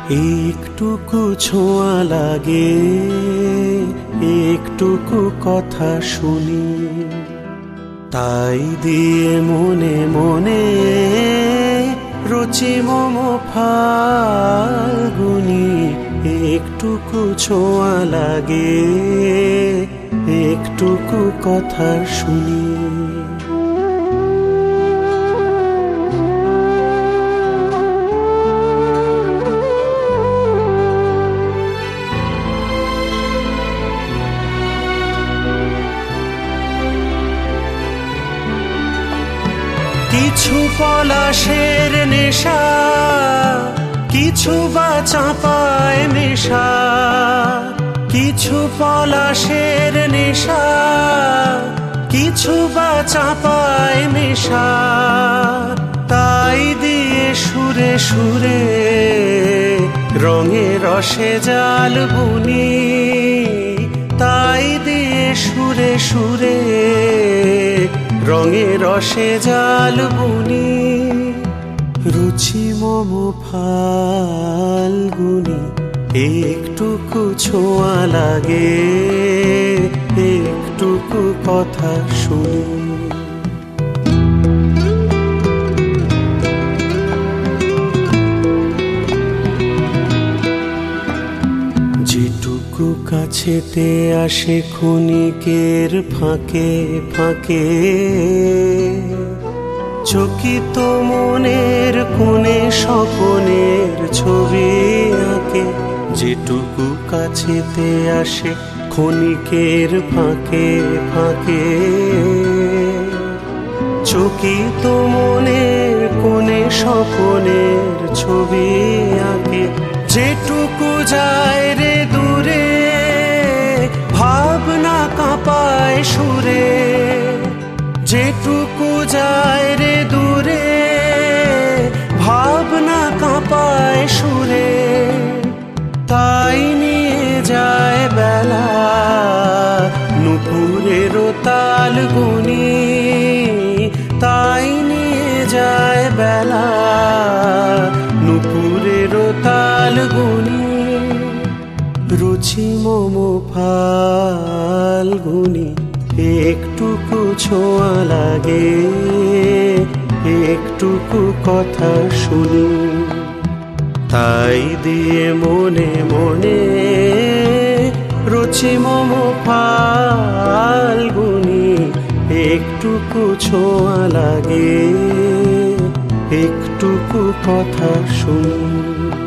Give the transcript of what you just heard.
একটুকু ছোঁয়া লাগে, একটুকু কথা শুনি, তাই দিয়ে মনে মনে রচি মম ফাল্গুনি। একটুকু ছোঁয়া লাগে, একটুকু কথা শুনি। কিছু পলাশের নেশা, কিছু বা চাঁপায় মেশা, কিছু পলাশের নেশা, কিছু বা চাঁপায় মেশা, তাই দিয়ে সুরে সুরে রঙে রসে জাল বুনি, তাই দিয়ে সুরে সুরে রঙে রসে জাল বুনি। রুচি মম ফাল্গুনি, একটুকু ছোঁয়া লাগে, একটুকু কথা শুনি। যেটুকু কাছেতে আসে ক্ষণিকের ফাঁকে ফাঁকে, চকিত মনের কোণে স্বপনের ছবি আঁকে। যেটুকু কাছেতে আসে ক্ষণিকের ফাঁকে ফাঁকে, চকিত মনের কোণে স্বপনের ছবি আঁকে। যেটুকু যায় রে দূরে, ভাবনা কাঁপায় সুরে, যেটুকু যায় রে দূরে, ভাবনা কাঁপায় সুরে, তাই নিয়ে যায় বেলা নুপুরের তাল গুনি, তাই নিয়ে যায় বেলা নুপুরের তাল গুনি। রুচি মম ফাল্গুনি, একটুকু ছোঁয়া লাগে, একটুকু কথা শুনি, তাই দিয়ে মনে মনে রুচি মম ফাল্গুনি। একটুকু ছোঁয়া লাগে, একটুকু কথা শুনি।